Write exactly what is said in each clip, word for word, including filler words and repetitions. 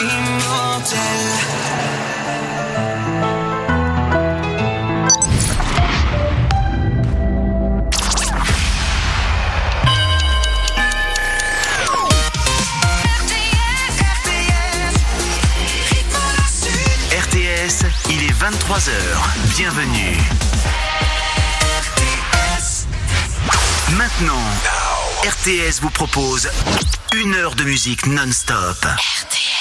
vingt-trois heures, bienvenue. Maintenant, R T S vous propose une heure de musique non-stop. R T S.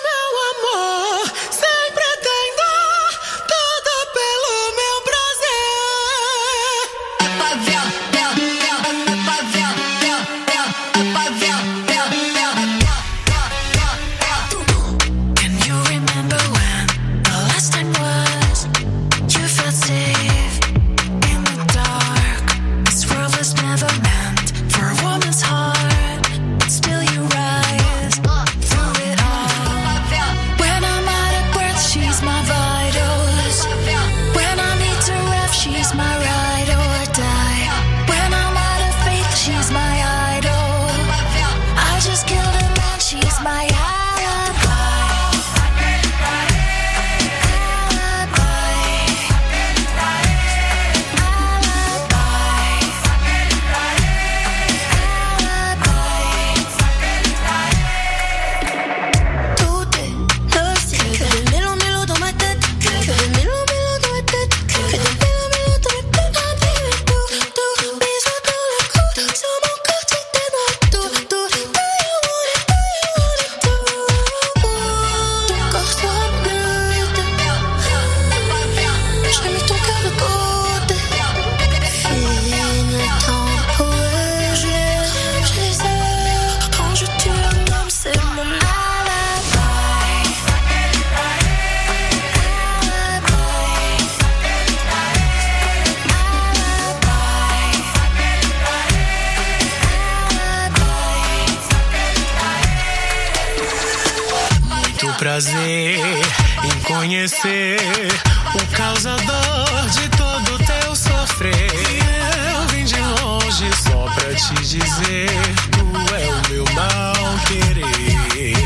Prazer em conhecer o causador de todo teu sofrer. Eu vim de longe só pra te dizer, tu é o meu mal querer.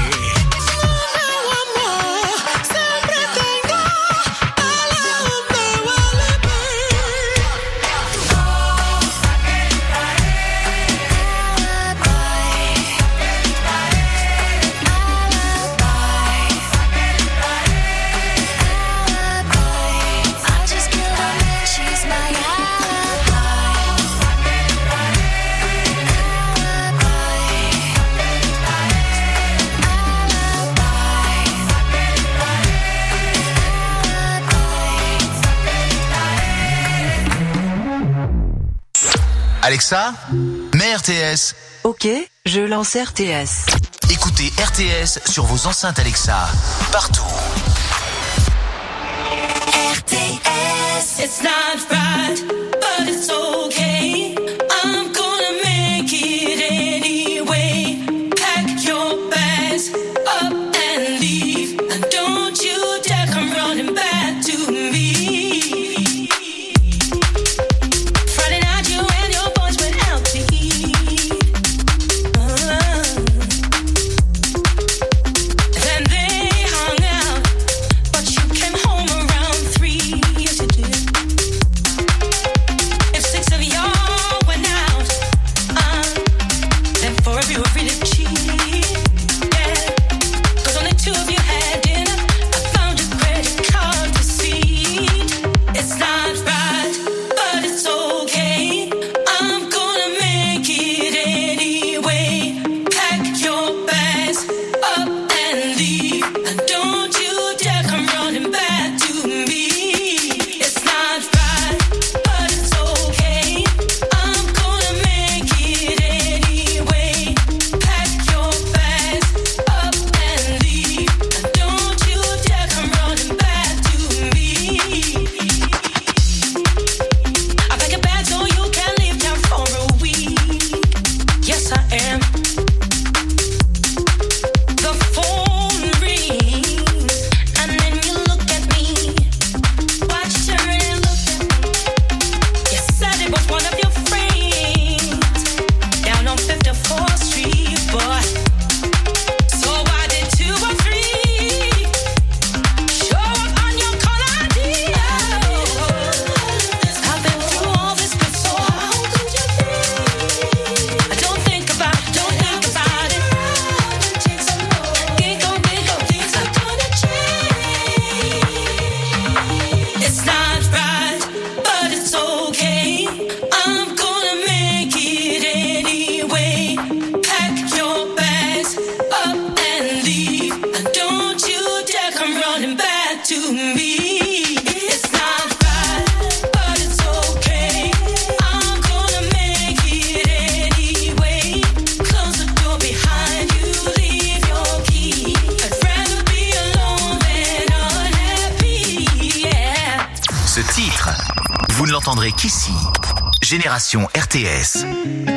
Alexa, mets R T S. Ok, je lance R T S. Écoutez R T S sur vos enceintes Alexa, partout. R T S, it's not right, but it's okay. I'm gonna make it anyway. Pack your bags up and leave, and don't you dare come running back to me. Pack your bags up and leave. And don't you dare come running back to me. It's not right, but it's okay. I'm gonna make it anyway. Close the door behind you, leave your key. I'd rather be alone than unhappy, yeah. Ce titre, vous ne l'entendrez qu'ici. Génération R T S.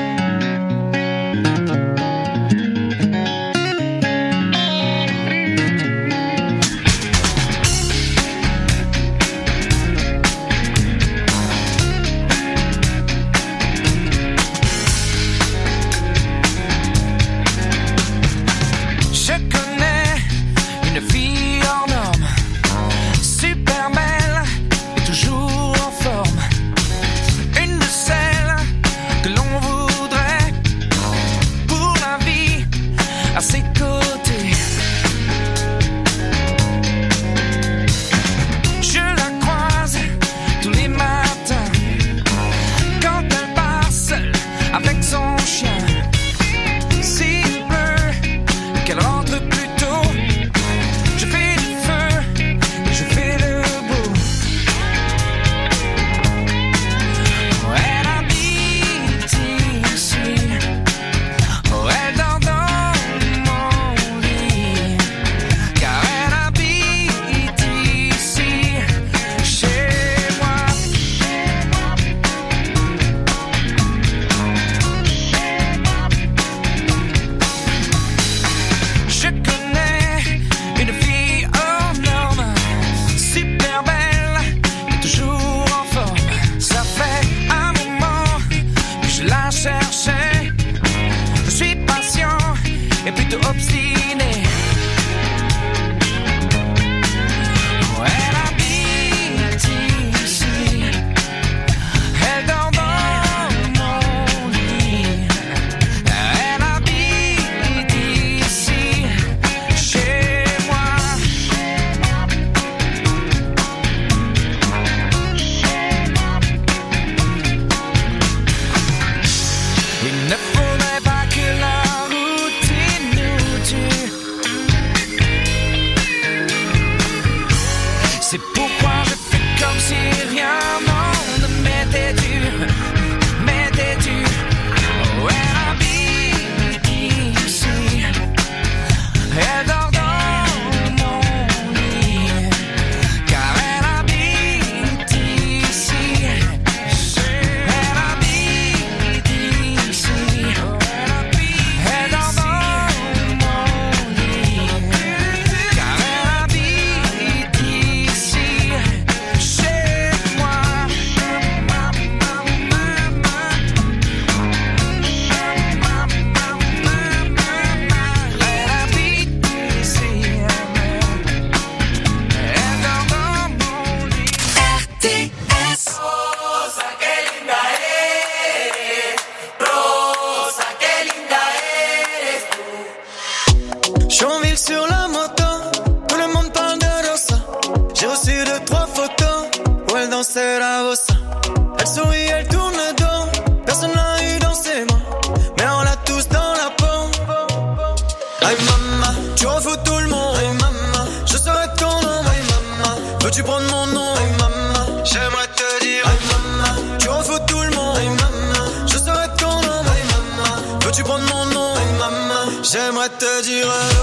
J'aimerais te dire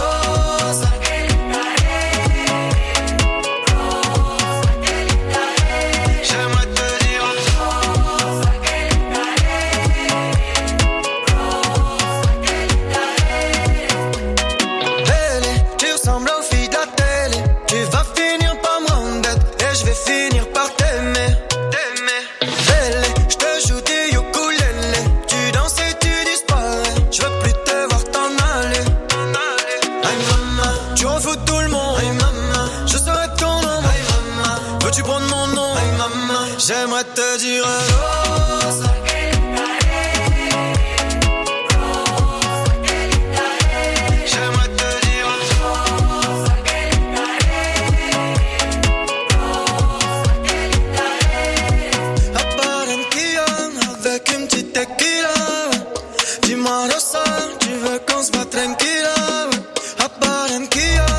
Rosa, que linda eres. Rosa, que linda eres. J'aimerais te dire Rosa, que linda eres. Rosa, que linda eres. Belle, tu ressembles aux filles de la télé. Tu vas finir par me rendre bête et je vais finir par t'aimer. T'aimer. Belle, je te joue du ukulélé. Tu danses et tu disparais. Je veux plus te voir t'en aller. Aïe maman, tu en fous tout le monde. Aïe maman, je serai ton nom. Aïe maman, veux-tu prendre mon nom? Aïe maman, j'aimerais te dire Rosa, que linda eres. Rosa, que linda eres. J'aimerais te dire Rosa, que linda eres. Rosa, que linda eres. À Barranquilla, avec une petite tequila. Dis-moi Rosa, tu veux qu'on se voit tranquilla. À Barranquilla,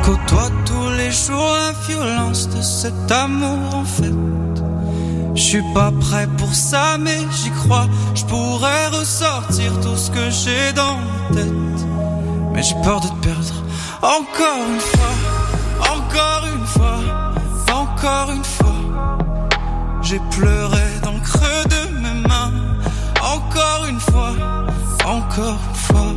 côtoie tous les jours la violence de cet amour en fait. Je suis pas prêt pour ça mais j'y crois. Je pourrais ressortir tout ce que j'ai dans ma tête. Mais j'ai peur de te perdre. Encore une fois, encore une fois, encore une fois. J'ai pleuré dans le creux de mes mains. Encore une fois, encore une fois.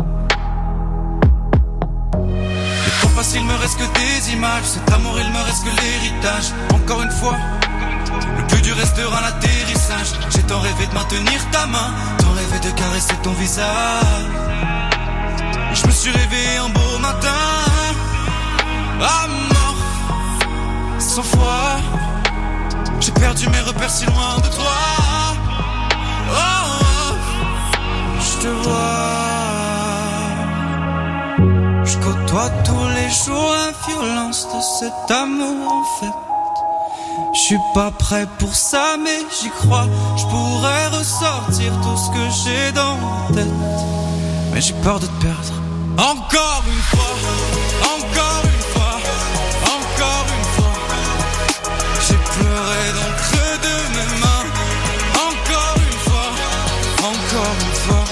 Le temps passe, il me reste que des images. Cet amour, il me reste que l'héritage. Encore une fois, le plus dur restera l'atterrissage. J'ai tant rêvé de maintenir ta main, tant rêvé de caresser ton visage. Et je me suis réveillé un beau matin, à mort, cent fois. J'ai perdu mes repères si loin de toi. Oh, oh, je te vois. Je côtoie tous les jours la violence de cet amour en fait. Je suis pas prêt pour ça mais j'y crois. Je pourrais ressortir tout ce que j'ai dans ma tête. Mais j'ai peur de te perdre. Encore une fois, encore une fois, encore une fois. J'ai pleuré dans le creux de mes mains. Encore une fois, encore une fois.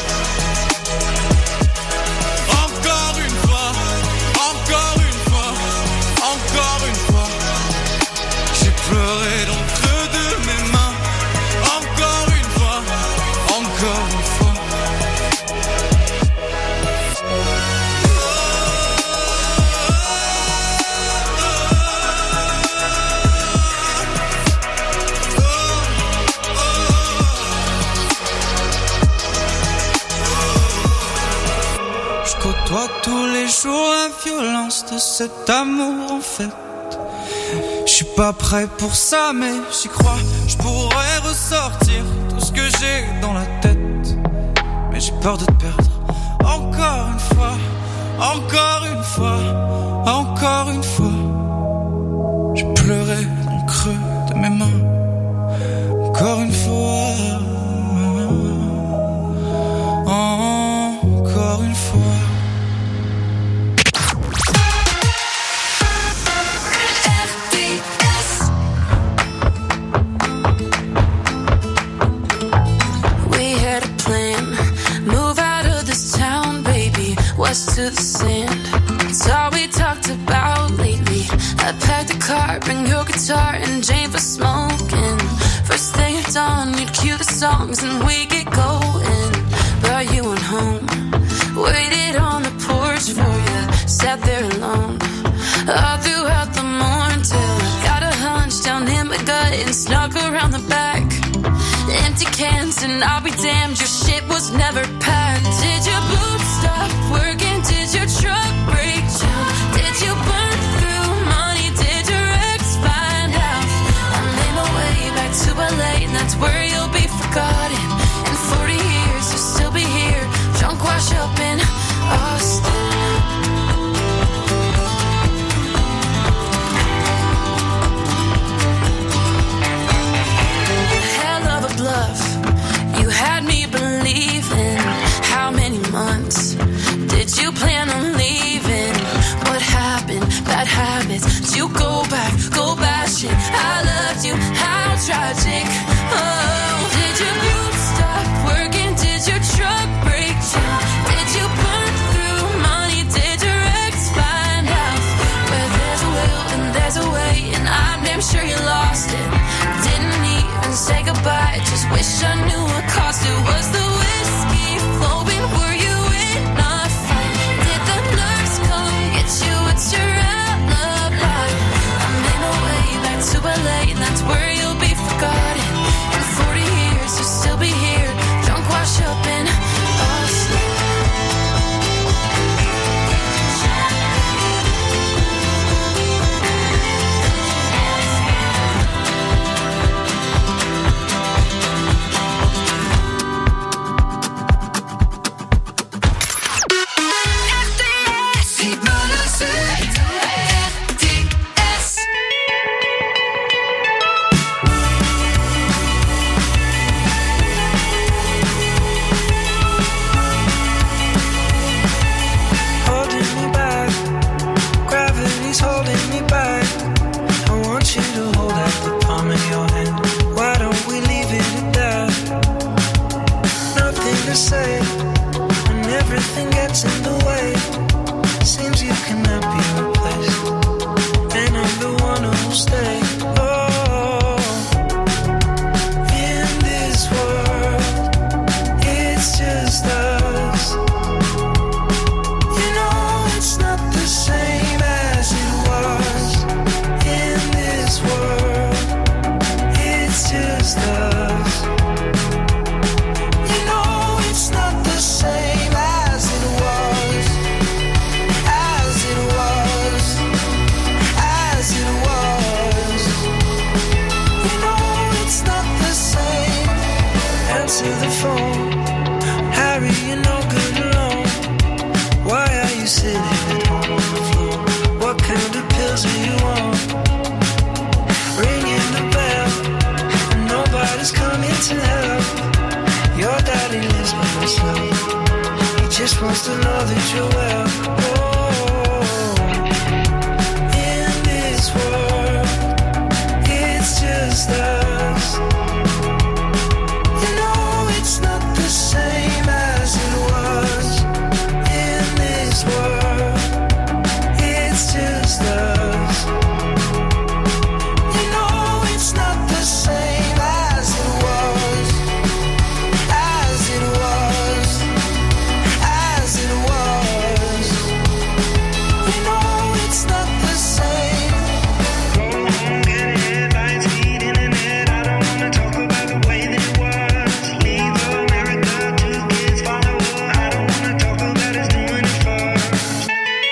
Encore une fois, encore une fois, encore une fois. J'ai pleuré dans le creux de mes mains. Encore une fois, encore une fois. Côtoie tous les jours la violence de cet amour en fait. Je suis pas prêt pour ça mais j'y crois. Je pourrais ressortir tout ce que j'ai dans la tête. Mais j'ai peur de te perdre. Encore une fois, encore une fois, encore une fois. J'ai pleuré dans le creux de mes mains. Encore une fois, encore une fois. To the sand, it's all we talked about lately. I packed the car, bring your guitar and Jane for smoking. First thing at dawn, you'd cue the songs and we get going. Brought you on home, waited on the porch for you, sat there alone all throughout the morning till I got a hunch down in my gut and snuck around the back. Empty cans and I'll be damned, your shit was never packed. Did your boots stop working? Did your truck break down? Did you burn through money? Did your ex find out? I made my way back to L A and that's where you'll be forgotten. In forty years you'll still be here, drunk wash up in Austin. You had me believing. How many months did you plan on leaving? answer the phone. Harry, you're no good alone. Why are you sitting at home on the floor? What kind of pills are you on? Ringing the bell, and nobody's coming to help. Your daddy lives by himself. He just wants to know that you're well. Oh, in this world, it's just us. You know it's not the same as it was. In this world, it's just us. You know it's not the same as it was. As it was. As it was. You know it's not the same. Go home, get headlines, feed internet. I don't wanna talk about the way that it was. Leave America, two kids follow her. I don't wanna talk about us doing it first.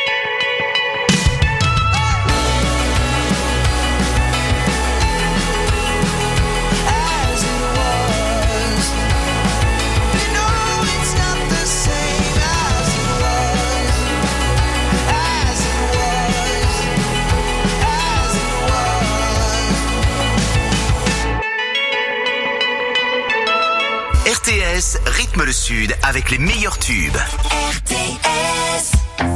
As it was. You know it's not the same as it was. As it was. As it was. R T S rythme le Sud avec les meilleurs tubes. R T S.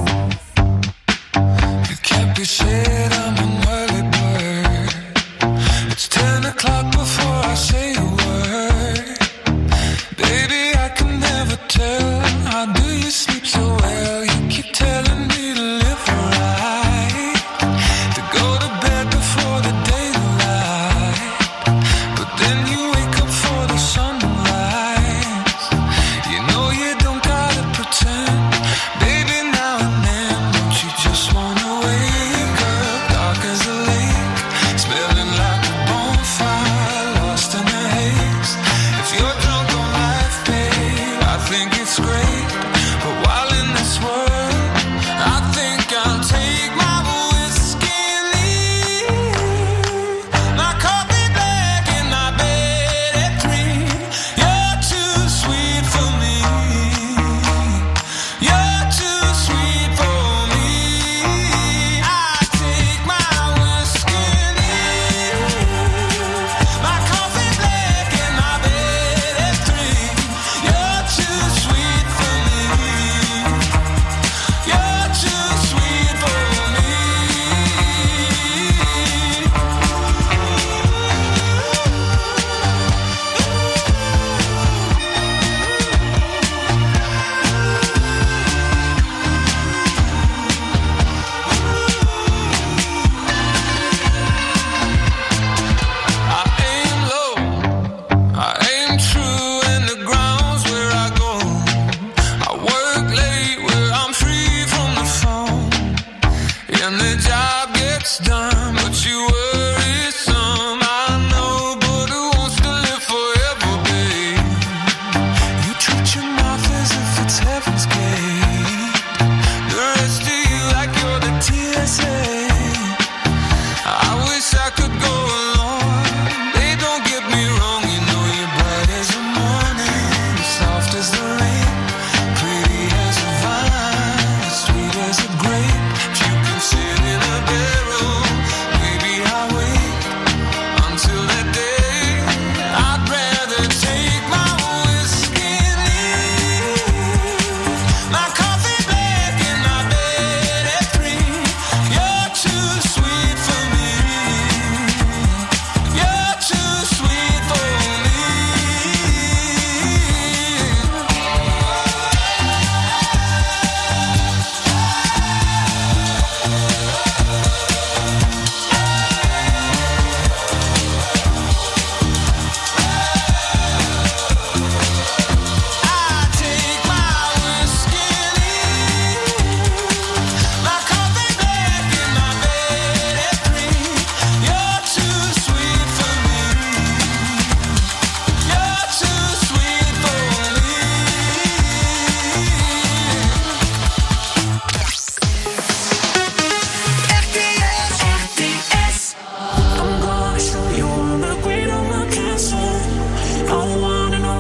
It can't be said I'm an early bird. It's ten o'clock before I say a word. Baby, I can never tell. How do you sleep so well? You keep telling me to live right, to go to bed before the daylight. But then you wake up for the sunrise. You know you don't gotta pretend. Baby, now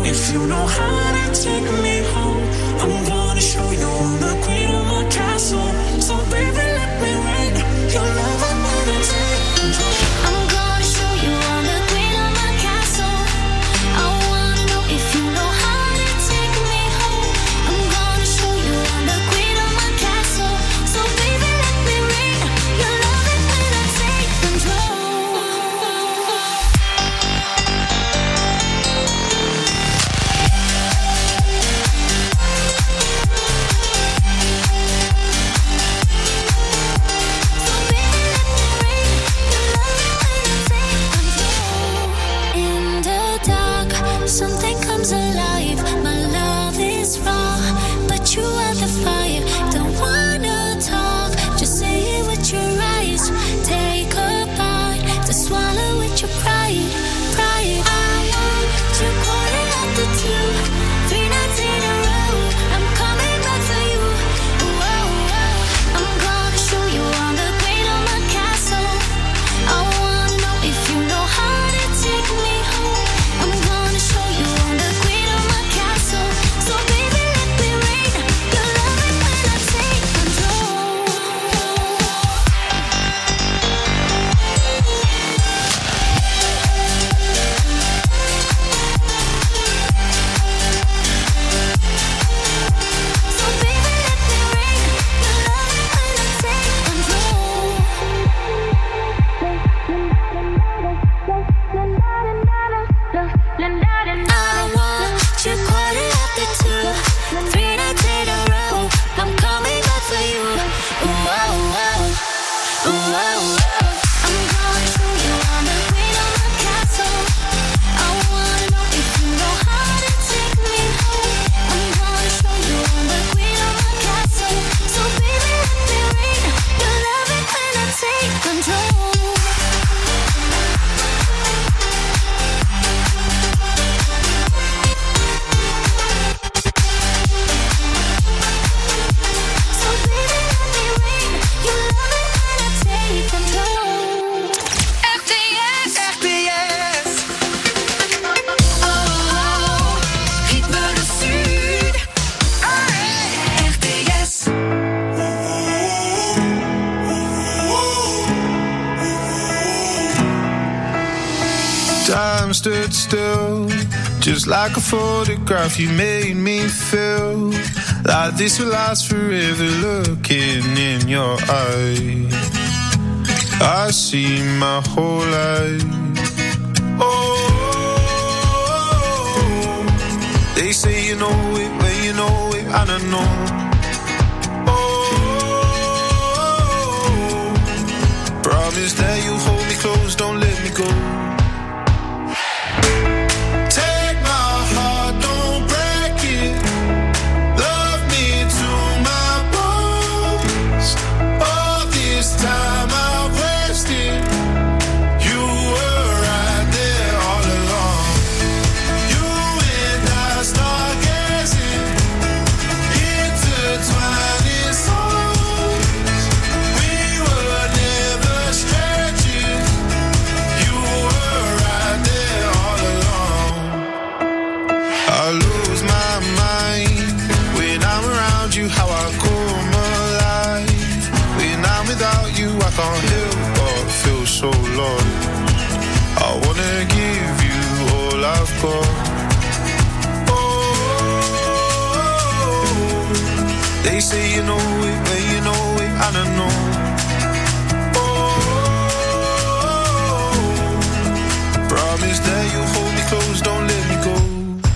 if you know how to take me home. I'm gonna show you I'm the queen of my castle. So baby, let me rain your love. I'm gonna take control. I'm gonna show you I'm the queen of my castle. I wanna know if you know how to take me home. I'm gonna show you I'm the queen of my castle. So baby, let me rain your love and when I take control. Something comes alive, my love is raw, but you are the fire, don't wanna talk, just say it with your eyes, take a bite, to swallow with your pride, pride. I want you calling up the two, three nights in a row, I'm coming back for you, whoa, whoa. I'm gonna show you I'm the queen of my castle, I wanna know if you know how to take me home. I'm gonna show you I'm the queen of my castle. So baby, let me rain your love and when I take control. So baby, let me rain your love and when I take control. I want you calling up the two, three nights in a row. I'm coming back for you. Whoa, whoa, whoa, whoa. I'm gonna show you I'm the queen of my castle. I wanna know if you know how to take me home. I'm gonna show you I'm the queen of my castle. So baby, let me rain your love and when I take control. So baby, let me rain your love and when I take control. R T S, R T S. Oh, oh, rythme le sud. R T S. Time stood still, just like a photograph. You made me feel like this will last forever. Looking in your eyes, I see my whole life. Oh, they say you know it, but you know it, I don't know. Oh, promise that you hold me close, don't let me go. Take my heart, don't break it. Love me to my bones. All this time I wasted. You were right there all along. You and I stargazing, intertwining souls. We were never strangers. You were right there all along. I lose my mind when I'm around you. How I come alive when I'm without you. I can't help but feel so lost. I wanna give you all I've got. Oh, they say you know it, but you know it, I don't know. Oh, promise that you'll hold me close, don't let me go.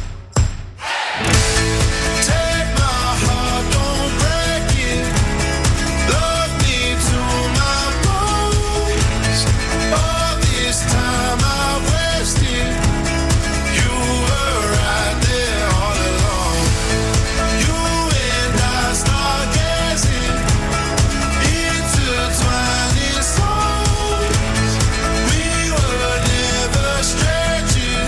Take my heart, don't break it. Love me to my bones. All this time I wasted. You were right there all along. You and I stargazing, intertwining souls. We were never strangers.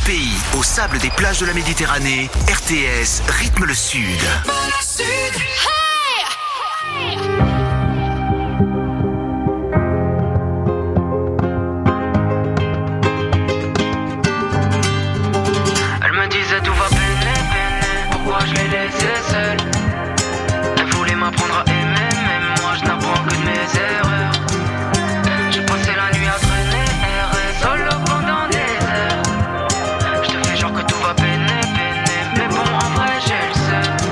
pays, au sable des plages de la Méditerranée, R T S rythme le Sud. Elle me disait tout va peiner, peiner, pourquoi je l'ai laissé seule. Elle voulait m'apprendre à aimer, mais moi je n'apprends que de mes erreurs. J'ai passé la nuit à traîner, errer solo pendant des heures. Je te fais genre que tout va peiner, peiner, mais bon en vrai j'ai le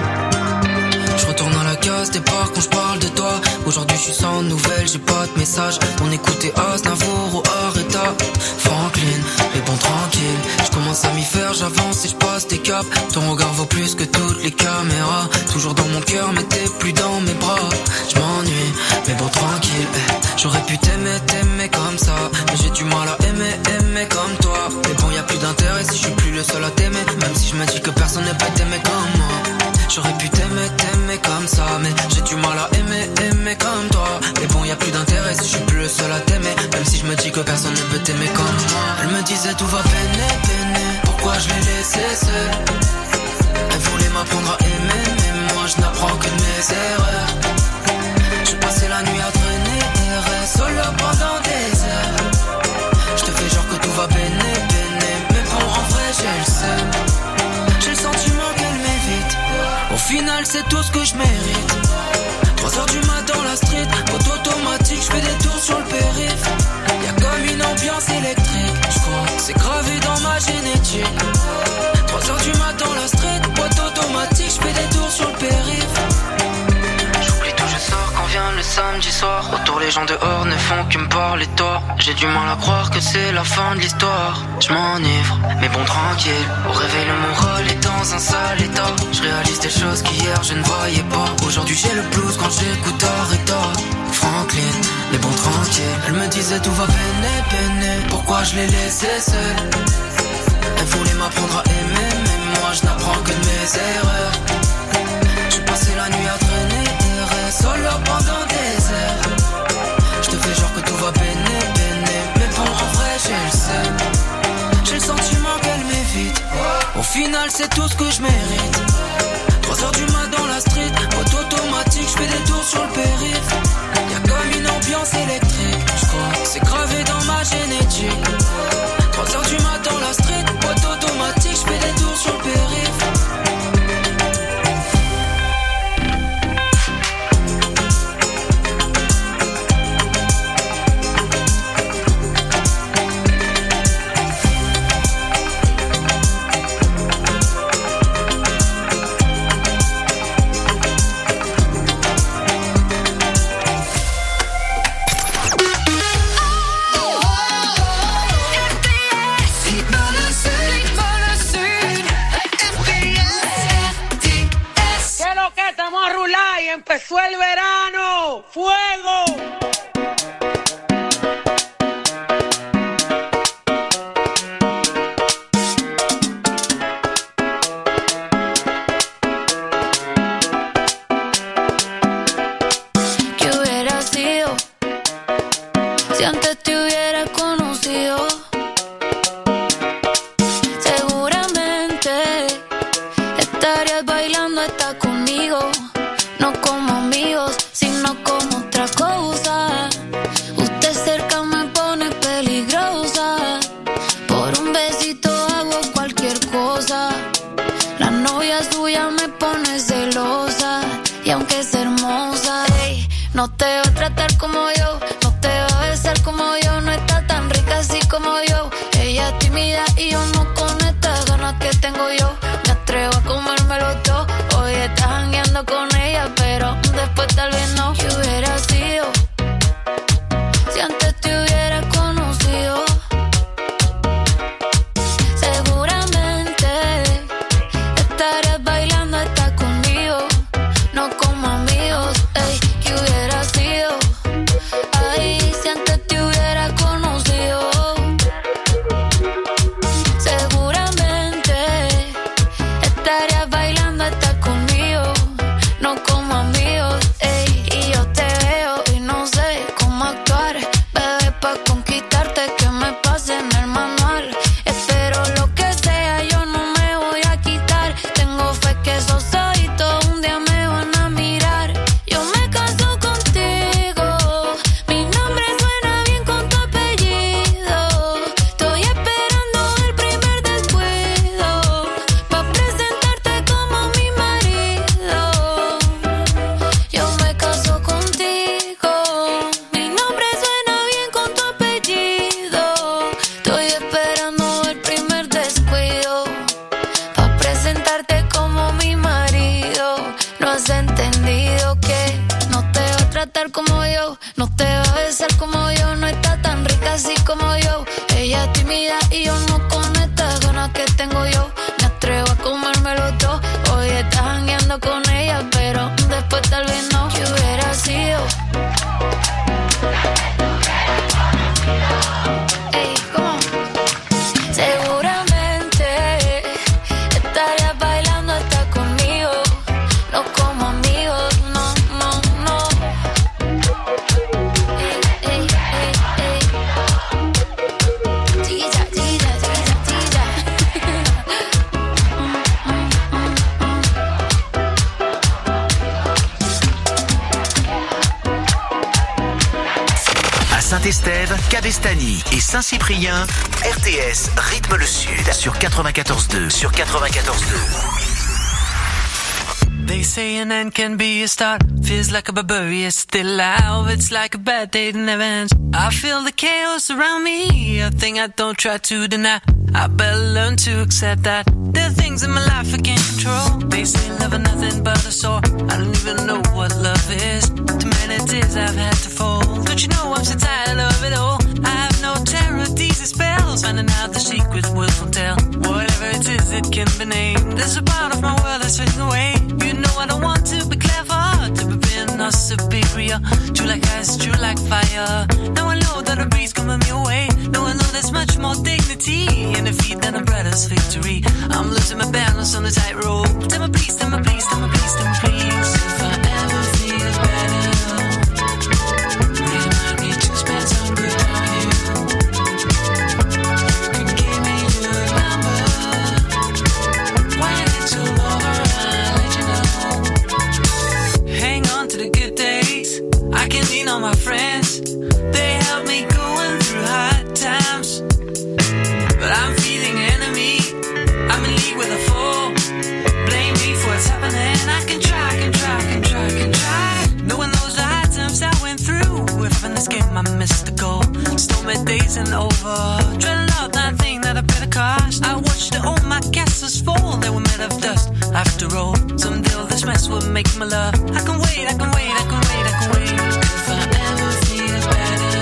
seul. Je retourne à la case départ quand je parle de toi. Aujourd'hui je suis sans nouvelles, j'ai pas de message. On écoutait Aznavour ou Arrêta Franklin, mais bon tranquille. Je commence à m'y faire, j'avance et je passe des caps. Ton regard vaut plus que toutes les caméras. Toujours dans mon cœur mais t'es plus dans mes bras. Je m'ennuie, mais bon tranquille. J'aurais pu t'aimer, t'aimer comme ça, mais j'ai du mal à aimer, aimer comme toi. Mais bon y a plus d'intérêt si je suis plus le seul à t'aimer. Même si je me dis que personne ne peut t'aimer comme moi. J'aurais pu t'aimer, t'aimer comme ça, mais j'ai du mal à aimer, aimer comme toi. Mais bon y a plus d'intérêt si je suis plus le seul à t'aimer. Même si je me dis que personne ne peut t'aimer comme moi. Elle me disait tout va peiner, peiner, pourquoi je l'ai laissé seul. Elle voulait m'apprendre à aimer, mais moi je n'apprends que de mes erreurs. J'ai passé la nuit à traîner, errer solo pendant des heures. Je te fais genre que tout va peiner, peiner, mais bon en vrai j'ai le seum. J'ai le sentiment qu'elle m'évite. Au final c'est tout ce que je mérite. Trois heures du matin dans la street, pote automatique, je fais des tours sur le périph'. Y'a comme une ambiance électrique, je crois que c'est gravé dans ma génétique. Trois heures du matin dans la street, pote automatique, je fais des tours sur le périph'. J'oublie tout, je sors quand vient le samedi soir. Autour les gens dehors ne font que me parler de toi. J'ai du mal à croire que c'est la fin de l'histoire. Je m'enivre, mais bon tranquille. Au réveil le moral est dans un sale état. Je réalise des choses qu'hier je ne voyais pas. Aujourd'hui j'ai le blues quand j'écoute Arrêta Franklin, mais bon tranquille. Elle me disait tout va peiner, peiner, pourquoi je l'ai laissé seul. Elle voulait m'apprendre à aimer, mais moi je n'apprends que de mes erreurs. J'ai passé la nuit à traîner, errer solo pendant des heures. Je te fais genre que tout va peiner, peiner, mais bon en vrai j'ai le seum. J'ai le sentiment qu'elle m'évite. Au final c'est tout ce que je mérite. Trois heures du mat dans la street, pote automatique, je fais des tours sur le périph'. Y'a comme une ambiance électrique, je crois que c'est gravé dans ma génétique. Trois heures du mat dans la street, pote automatique, je fais des tours sur le périph'. Empezó el verano, fuego. ¿Qué hubiera sido si antes te hubiera conocido? Seguramente estarías bailando hasta conmigo. No como amigos, sino como otra cosa. Usted cerca me pone peligrosa. Por un besito hago cualquier cosa. La novia suya me pone celosa. Y aunque es hermosa, ey, no te va a tratar como yo. No te va a besar como yo. No está tan rica así como yo. Ella es tímida y yo no con estas ganas que tengo yo. Me atrevo a comérmelo todo. Hoy estás jangueando con ella, pero después tal vez no. ¿Qué hubiera sido si antes te hubiera conocido? Seguramente estarías bailando hasta conmigo. No como amigos, ey. ¿Qué hubiera sido? Ay, si antes te hubiera conocido. Seguramente estarías bailando hasta conmigo. No como amigos, ey. chill. Ey, ¿cómo? Seguramente estarías bailando hasta conmigo, no como amigos, no, no, no. Ey, ey, ey, ey. Chiquilla, chiquilla, chiquilla, chiquilla. À Saint-Estève, Cabestany et Saint-Cyprien, R T S rythme le sud sur quatre-vingt-quatorze deux. Sur quatre-vingt-quatorze deux. They say an end can be a start. Feels like a barbarian still alive. It's like a bad day that never ends. I feel the chaos around me, a thing I don't try to deny. I better learn to accept that there are things in my life I can't control. They say love is nothing but a sore. I don't even know what love is. Too many tears I've had to fold. Don't you know I'm so tired of it all? I have no terror of these spells. Finding out the secret words won't tell. Whatever it is, it can be named. There's a part of my world that's fading away. You know I don't want to be clever, to be being or superior. True like ice, true like fire. Now I know that a breeze coming me away. Now I know there's much more dignity in defeat than a brother's victory. I'm losing my balance on the tightrope. Tell me please, tell me please, tell me please, tell me please. If I ever feel better, remind me to spend some good on you. You can give me your number. When it's all over, I'll let you know. Hang on to the good days. I can lean on my friends. They help me going through hard times. But I'm feeling enemy. I'm in league with a fool. Blame me for what's happening. I can try, I can try, I can try, I can try. No one knows the hard times I went through. If in this game I missed the goal. Stormy days and over. Dreading out that thing that I paid a cost. I watched all my castles fall. They were made of dust. After all, someday all this mess will make my love. I can wait, I can wait, I can wait, I can wait. If I ever feel better,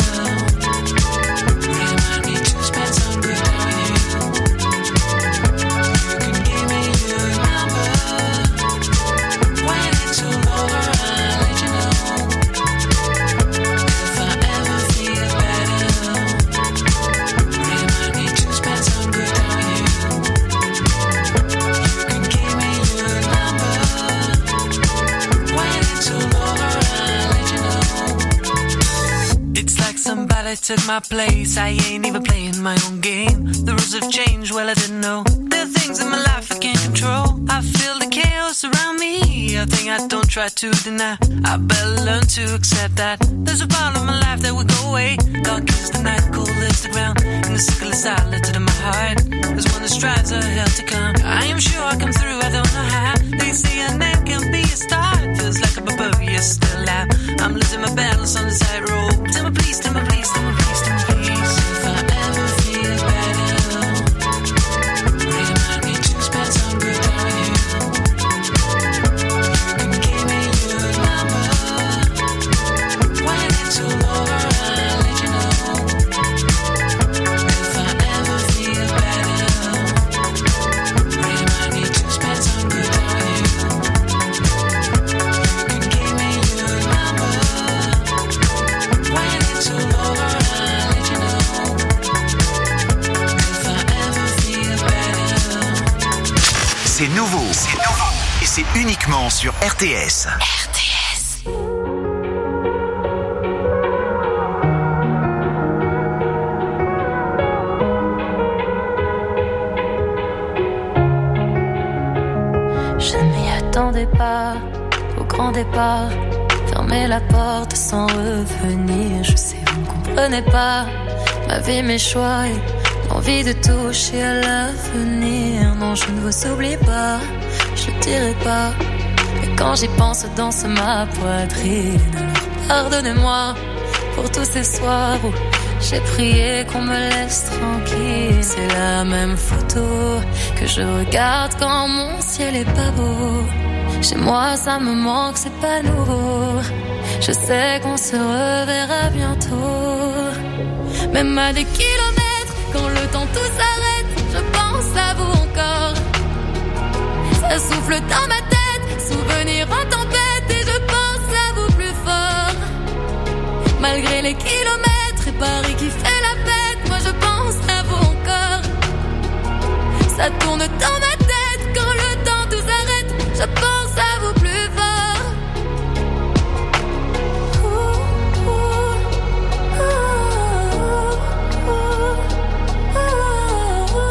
remind me to spend some good on you. You can give me your number. When it's all over, I'll let you know. If I ever feel better, remind me to spend some good on you. You can give me your number. When it's all over, I'll let you know. It's like somebody took my place. I ain't even playing my own game. The rules have changed, well I didn't know. There are things in my life I can't control. I feel the chaos around me, a thing I don't try to deny. I better learn to accept that there's a part of my life that will go away. Dark is the night, cold is the ground, and the sickle is silent in my heart. There's one that strives a hell to come. I am sure I come through, I don't know how. They say a name can be a start. Feels like a barbarian still alive. I'm losing my balance on the tightrope. Tell me please, tell me please, tell me please, tell me please. If I ever feel better, remind me to spend some good on you. You can give me your number. When it's all over, I'll let you know. If I ever feel better, remind me to spend some good on you. You can give me your number. When it's all over, I'll let you know. If I ever feel better. C'est nouveau. C'est nouveau. Et c'est uniquement sur R T S. R T S. Je ne m'y attendais pas au grand départ. Fermer la porte sans revenir. Je sais, vous ne comprenez pas ma vie, mes choix et l'envie de toucher à l'avenir. Non, je ne vous oublie pas, je ne dirai pas. Mais quand j'y pense, danse ma poitrine. Alors pardonnez-moi pour tous ces soirs où j'ai prié qu'on me laisse tranquille. C'est la même photo que je regarde quand mon ciel est pas beau. Chez moi ça me manque, c'est pas nouveau. Je sais qu'on se reverra bientôt. Même à des kilomètres, quand le temps tout s'arrête, je pense à vous encore. Ça souffle dans ma tête, souvenir en tempête, et je pense à vous plus fort. Malgré les kilomètres et Paris qui fait la fête, moi je pense à vous encore. Ça tourne dans ma tête quand le temps tout s'arrête, je pense à vous plus fort. Ouh, ouh, ouh, ouh,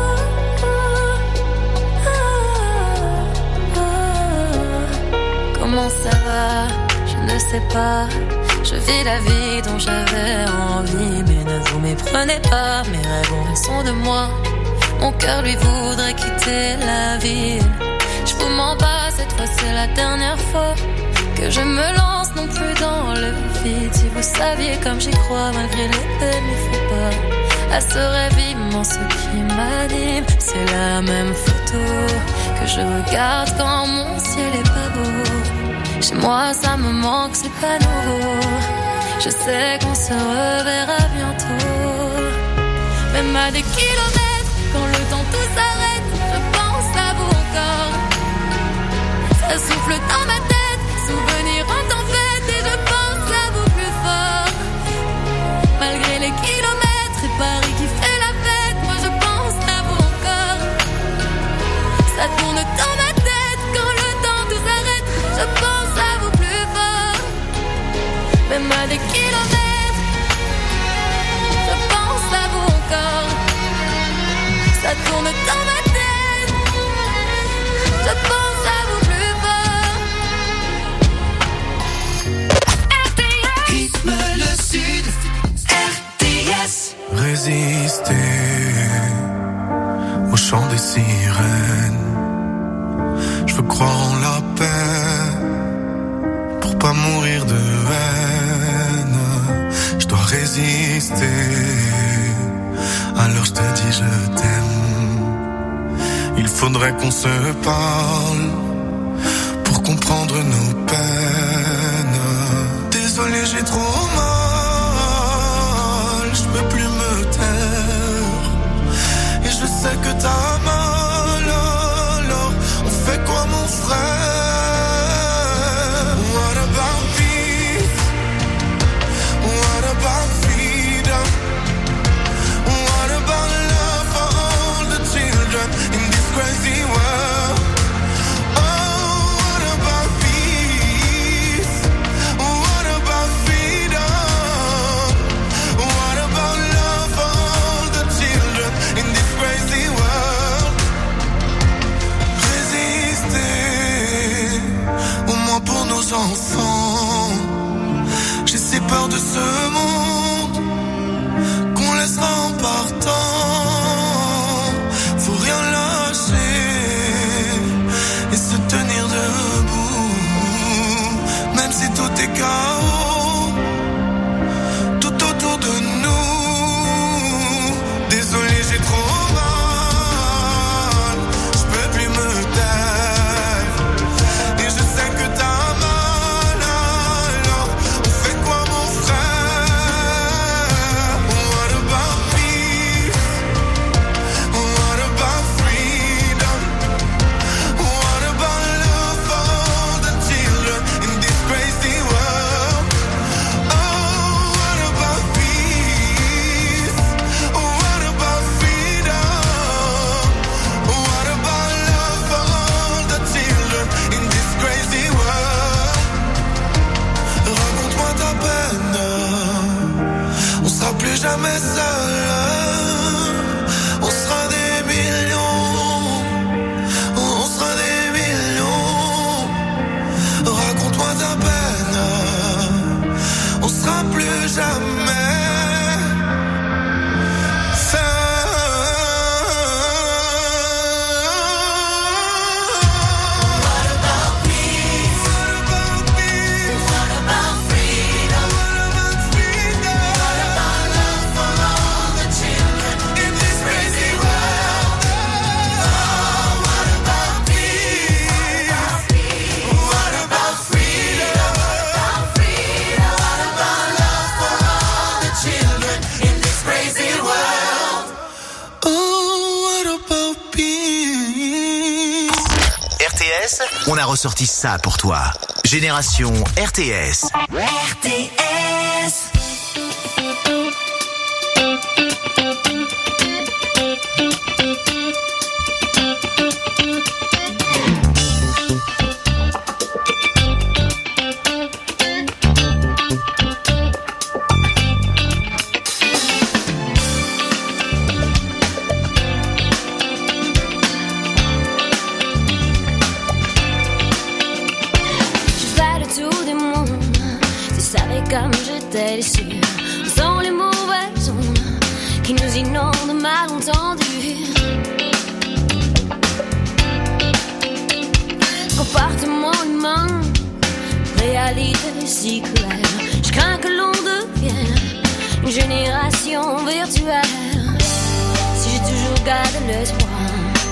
ouh, ouh. Comment ça va? Je ne sais pas. Je vis la vie dont j'avais envie, mais ne vous méprenez pas, mes rêves ont raison de moi. Mon cœur lui voudrait quitter la ville. Je vous mens pas, cette fois c'est la dernière fois que je me lance non plus dans le vide. Si vous saviez comme j'y crois, malgré les peines, il faut pas à ce rêve immense qui m'anime. C'est la même photo que je regarde quand mon ciel est pas beau. Chez moi ça me manque, c'est pas nouveau. Je sais qu'on se reverra bientôt. Même à des kilomètres, quand le temps tout s'arrête, je pense à vous encore. Ça souffle dans ma tête, souvenirs en tempête, et je pense à vous plus fort. Malgré les kilomètres et Paris qui fait la fête, moi je pense à vous encore. Ça tourne dans ma tête, quand le temps tout s'arrête, je pense à vous plus fort. Même à des kilomètres, je pense à vous encore. Ça tourne dans ma tête, je pense à vous plus fort. R T S Rythme le Sud, R T S. Résister au chant des sirènes. Je veux croire en la paix pour pas mourir de haine. Je dois résister. Alors je te dis je t'aime. Il faudrait qu'on se parle pour comprendre nos peines. Désolé, j'ai trop mal, je peux plus me taire. Et je sais que t'as mal, alors on fait quoi mon frère? What about peace? What about freedom? What about love for all the children in this crazy world? Oh, what about peace? What about freedom? What about love for all the children in this crazy world? Résister, au moins pour nos enfants. J'ai si peur de ce monde qu'on laissera en partant. Faut rien lâcher et se tenir debout, même si tout est chaos tout autour de nous. Désolé, j'ai trop mal, je peux plus me taire. Et je sais que t'as mal, alors on fait quoi mon frère? What about peace? What about freedom? What about love for all the children in this crazy world? Oh, what about peace? What about freedom? What about love for all the children in this crazy world? Raconte-moi ta peine, on sera plus jamais seul. On sera des millions, on sera des millions. Raconte-moi ta peine, on sera plus jamais seul. What about peace? What about peace? What about freedom? What about freedom? What about love for all the children in this crazy world? Oh, what about peace? What about freedom? What about love for all the children in this crazy world? Oh, what about peace? R T S, on a ressorti ça pour toi. Génération R T S. R T S qui nous inonde malentendus. Comportement humain, réalité si cruelle. Je crains que l'on devienne une génération virtuelle. Si j'ai toujours gardé l'espoir,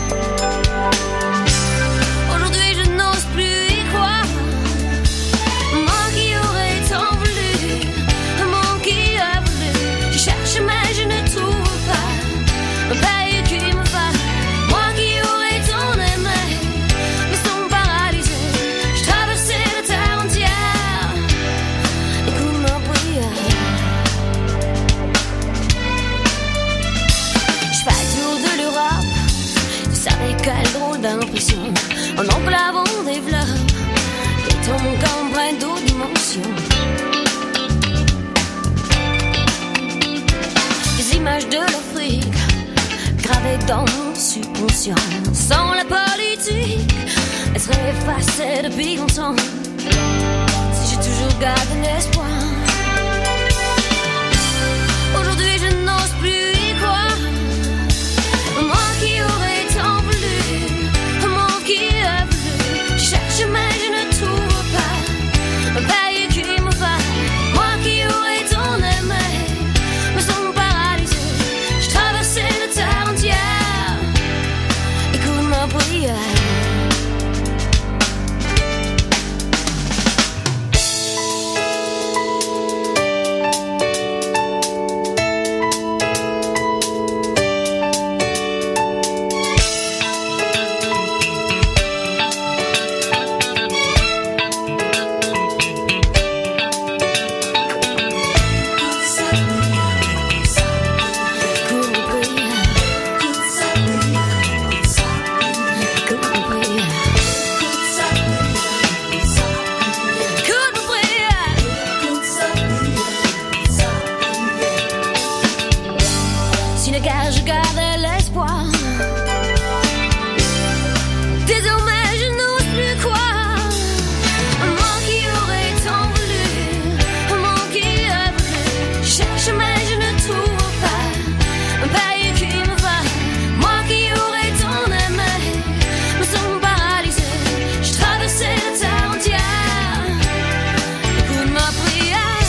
aujourd'hui je n'ose plus y croire. Moi qui aurais tant voulu, moi qui a voulu, je cherche mais je ne trouve pas un pays qui me va. Moi qui aurais tant aimé, me sont paralysé. Je traversais la terre entière, écoute ma prière. Je fais le tour de l'Europe, tu savais quelle drôle d'impression. En enclavant des fleurs, et ton corps empreint d'autres dimensions. Les images de l'Afrique gravées dans mon subconscient. Sans la politique, elles seraient effacées depuis longtemps. Si j'ai toujours gardé l'espoir, aujourd'hui je n'ose plus y croire. Moi qui aurais tant voulu, moi qui a voulu, je cherche mais je ne trouve pas un pays qui me va. Moi qui aurais tant aimé, me sens paralysé. Je traversais la terre entière, écoute ma prière. Si le gars je gardais l'espoir, désormais je n'ose plus croire. Moi qui aurais tant voulu, moi qui a voulu, je cherche mais je ne trouve pas un pays qui me va. Moi qui aurais tant aimé, me sens paralysé. Je traversais la terre entière, écoute ma prière.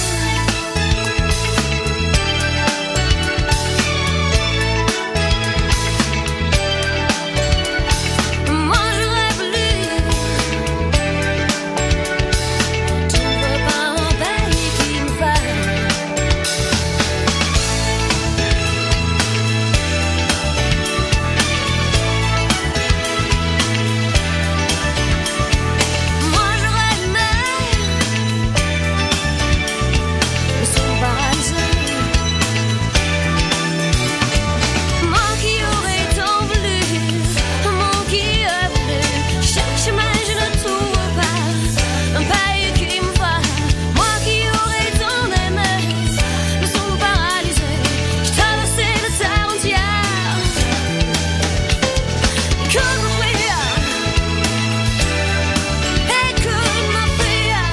Moi j'aurais voulu trouver pas un pays qui me va. Moi j'aurais aimé, me sens paralysé. Moi qui aurais tant voulu, moi qui a voulu, je cherche mais je ne trouve pas un pays qui me va. Moi qui aurais tant aimé, me sens paralysé. Je traversais la terre entière, écoute ma prière, écoute ma prière.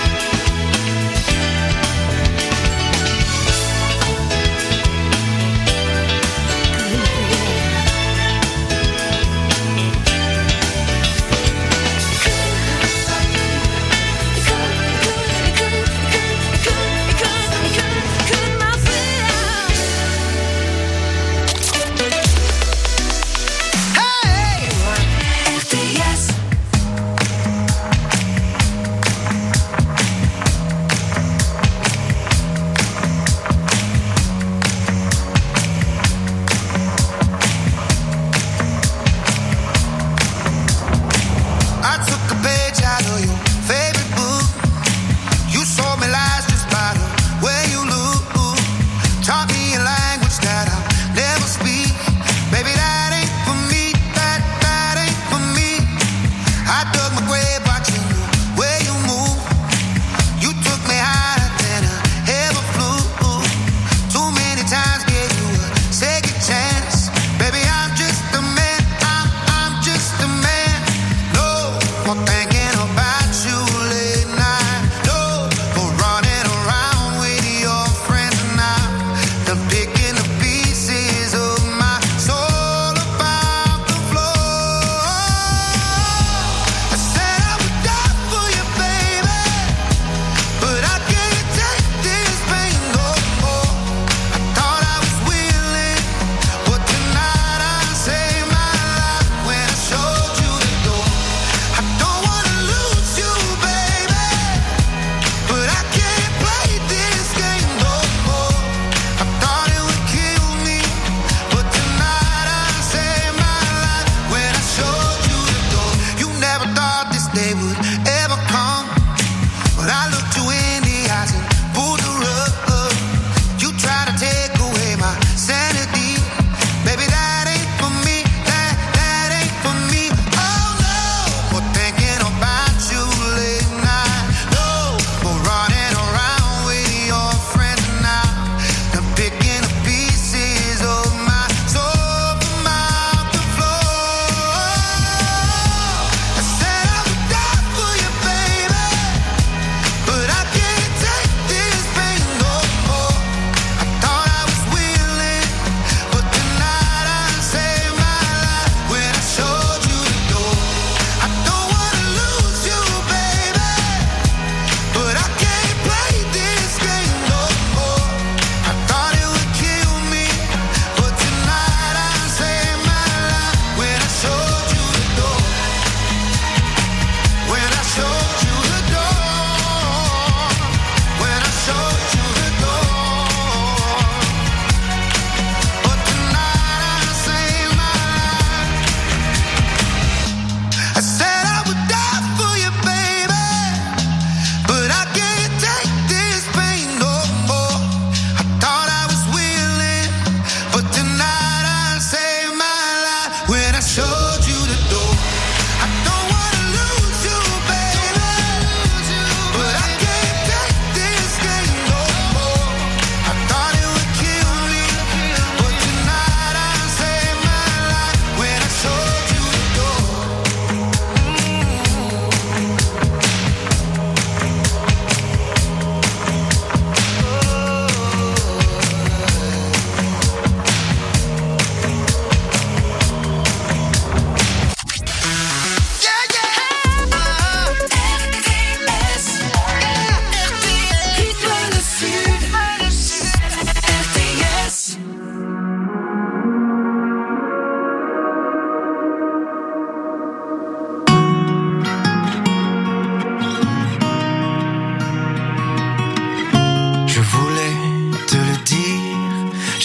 I took a page out of your favorite book. You sold me lies just by the way you look. Taught me a language that I'll never speak. Baby, that ain't for me. That, that ain't for me. I dug my grave watching the way you move. You took me higher than I ever flew. Too many times gave you a second chance. Baby, I'm just a man. I'm, I'm just a man. No more thinking about you late night. No more running around with your friends now. The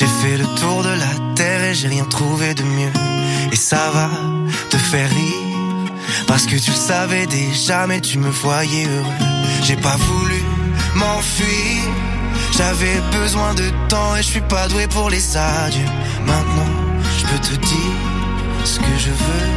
J'ai fait le tour de la terre et j'ai rien trouvé de mieux. Et ça va te faire rire, parce que tu le savais déjà mais tu me voyais heureux. J'ai pas voulu m'enfuir, j'avais besoin de temps et je suis pas doué pour les adieux. Maintenant je peux te dire ce que je veux.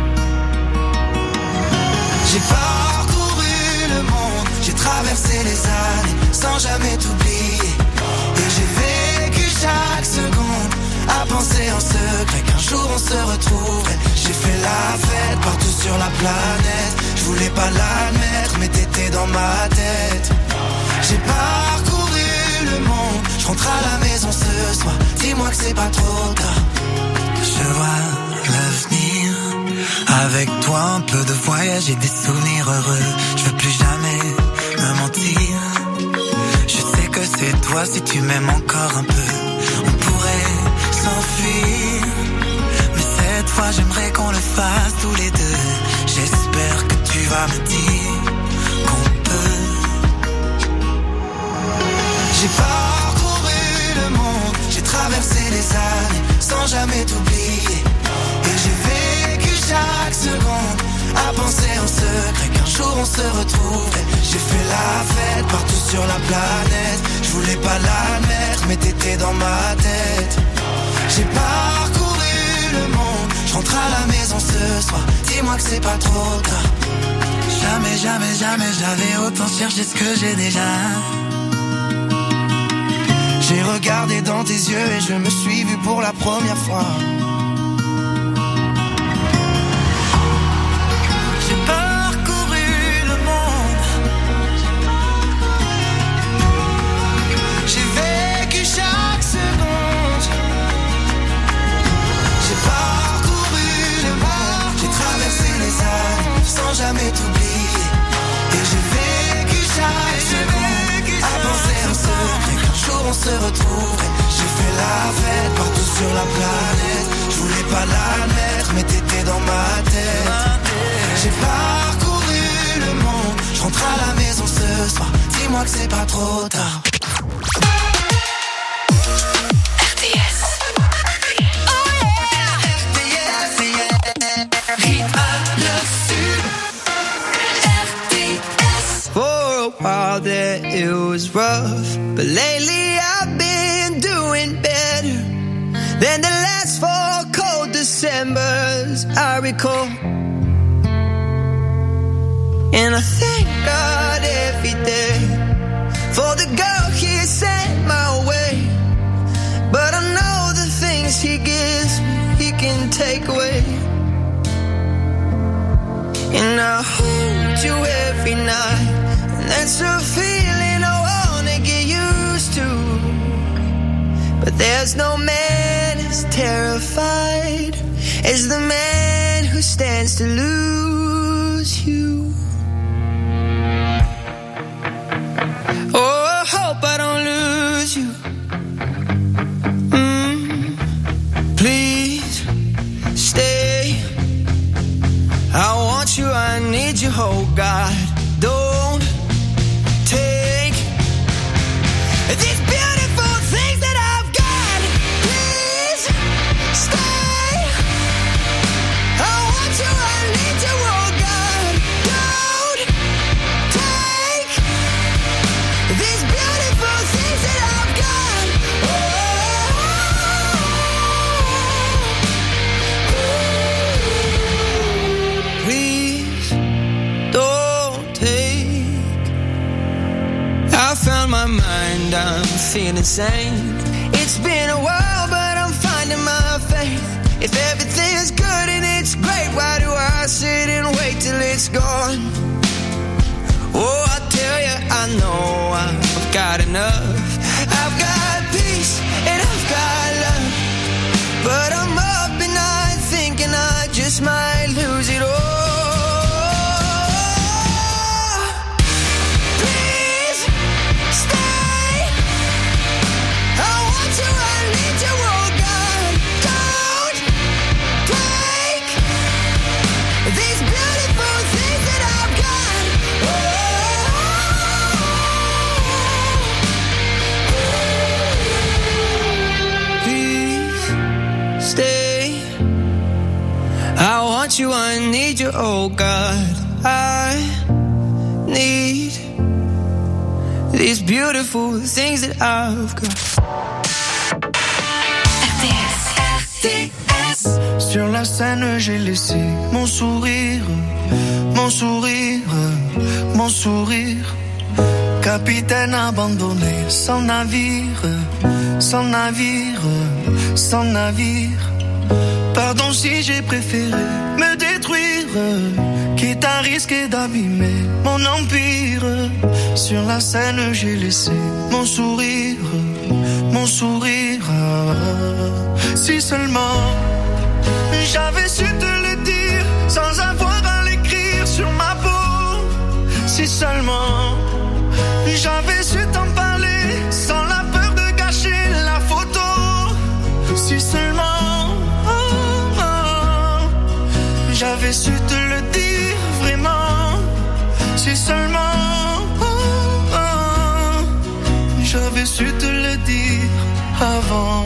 J'ai parcouru le monde, j'ai traversé les années sans jamais t'oublier. Et j'ai vécu chaque seconde à penser en secret qu'un jour on se retrouverait. J'ai fait la fête partout sur la planète, je voulais pas l'admettre mais t'étais dans ma tête. J'ai parcouru le monde, je rentre à la maison ce soir, dis-moi que c'est pas trop tard. Je vois l'avenir, avec toi un peu de voyage et des souvenirs heureux. Je veux plus jamais me mentir, je sais que c'est toi si tu m'aimes encore un peu. On pourrait s'enfuir, mais cette fois j'aimerais qu'on le fasse tous les deux. J'espère que tu vas me dire qu'on peut. J'ai parcouru le monde, j'ai traversé les années sans jamais t'oublier. Et j'ai vécu chaque seconde à penser en secret qu'un jour on se retrouverait. J'ai fait la fête partout sur la planète, je voulais pas l'admettre mais t'étais dans ma tête. J'ai parcouru le monde, je rentre à la maison ce soir, dis-moi que c'est pas trop tard. Jamais, jamais, jamais j'avais autant cherché ce que j'ai déjà. J'ai regardé dans tes yeux et je me suis vu pour la première fois. J'ai parcouru le monde, j'ai vécu chaque seconde. J'ai parcouru le monde, j'ai traversé les années sans jamais t'oublier. Et j'ai vécu chaque seconde à penser en secret qu'un jour on se retrouverait. J'ai fait la fête partout sur la planète, je voulais pas l'admettre mais t'étais dans ma tête. J'ai parcouru le monde, je rentre à la maison ce soir, dis-moi que c'est pas trop tard. R T S. Oh yeah. R T S, yeah. Rythme le sud. R T S. For a while there it was rough, but lately I've been doing better than the last four cold Decembers I recall. And I thank God every day for the girl He sent my way. But I know the things He gives me, He can take away. And I hold you every night, and that's a feeling I wanna get used to. But there's no man as terrified as the man who stands to lose you. Oh, I hope I don't lose you. Mm, please stay. I want you, I need you, oh God. Don't take these beautiful things that I've got. Please stay. I want you, I need you, oh God. Don't take these beautiful things that I've got. Oh, please don't take. I found my mind, I'm feeling sane. It's been a while, but I'm finding my faith. If everything's good and it's great, why do I sit and wait till it's gone? Oh, I tell you, I know I've got enough. I've got peace and I've got love, but I'm up at night thinking I just might lose it all. Please stay. I want you, I need you, oh God. Don't stay. I want you, I need you, oh God. I need these beautiful things that I've got. R T S, R T S. Sur la scène, j'ai laissé mon sourire, mon sourire, mon sourire. Capitaine abandonné, sans navire, sans navire, sans navire. Pardon si j'ai préféré me détruire, quitte à risquer d'abîmer mon empire. Sur la scène, j'ai laissé mon sourire, mon sourire. Si seulement j'avais su te le dire sans avoir à l'écrire sur ma peau. Si seulement j'avais su t'en parler sans la peur de gâcher la photo. Si seulement oh, oh, j'avais su te le dire vraiment. Si seulement oh, oh, j'avais su te le dire avant.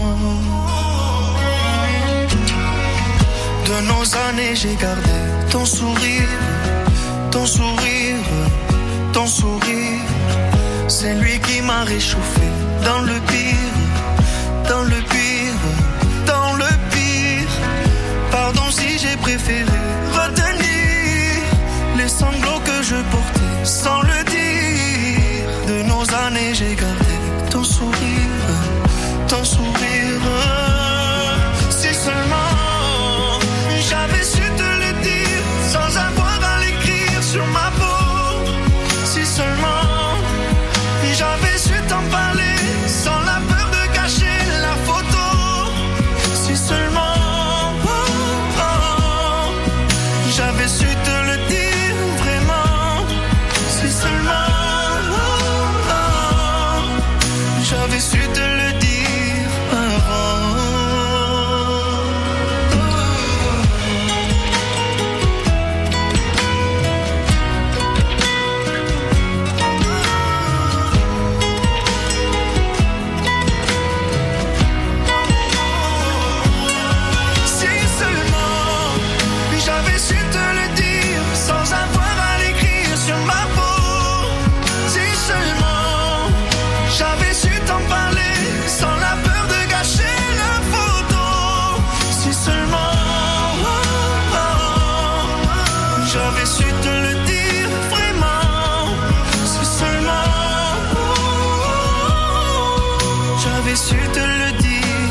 De nos années j'ai gardé ton sourire, ton sourire, ton sourire. C'est lui qui m'a réchauffé dans le pire, dans le pire, dans le pire. Pardon si j'ai préféré retenir les sanglots que je portais sans le dire. De nos années j'ai gardé ton sourire, ton sourire.